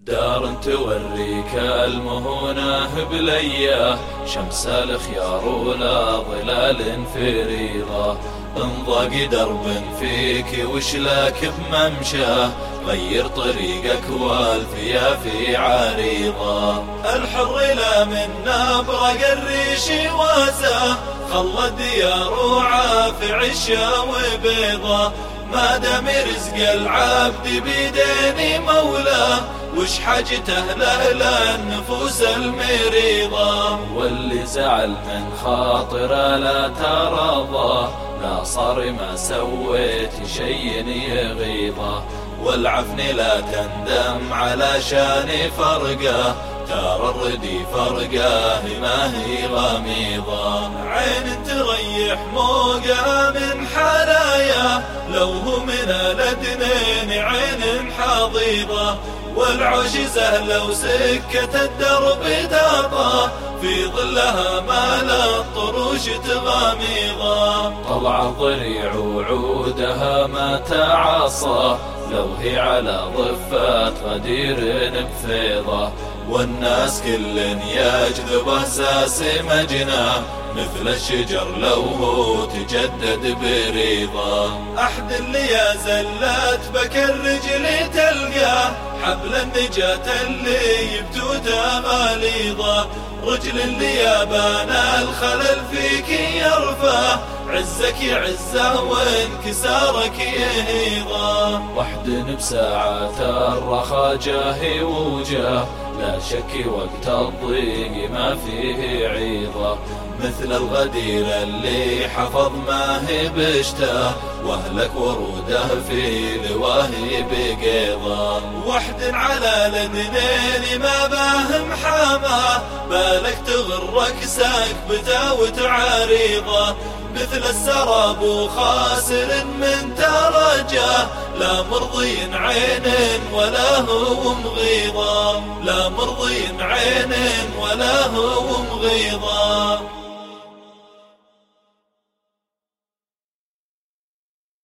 دار توريك المهونة بلياه، شمس الخيار ولا ظلال فريضة. انضاق درب فيك وشلاك بممشاه، غير طريقك والفيافي عريضة. الحر لا من نبرق الريش واساه، خلى الديار وعاف عشا وبيضة. ما دام رزق العبد بيدين مولاه، وش حاجته له النفوس المريضة. واللي زعل من خاطره لا ترضاه، لا صار ما سويت شيء يغيظه. والعفن لا تندم على شان فرقه، ترى الردي فرقه ما هي غميضة. عين تريح موقع من حلايا، لو هو من الاثنين عين حضيضة. والعجزة لو سكة الدرب داطة، في ظلها ما لا الطروش تغاميضة. طلع الضريع وعودها ما تعصى، لو هي على ضفات غدير بفيضة. والناس كل يجذب اساس مجناه، مثل الشجر لو هو تجدد بريضة. أحد اللي يا زلات بك الرجل تلقاه، حبل النجاة اللي يبتوته غليظة. رجل اللي يابان الخلل فيك يرفاه، عزك يعزه وانكسارك يهيضه. وحد بساعات الرخا جاهي وجاه، لا شك وقت الضيق ما فيه عيضة. مثل الغدير اللي حفظ ما هي بشتاه، واهلك وروده في لواهي بقيضة. وحد على الاثنين ما باهم حاماه، بالك تغرك سكبته وتعريضه. مثل السراب وخاسر من ترجاه، لا مرضي عين ولا هو مغيظة. لا مرضي عين ولا هو مغيظة.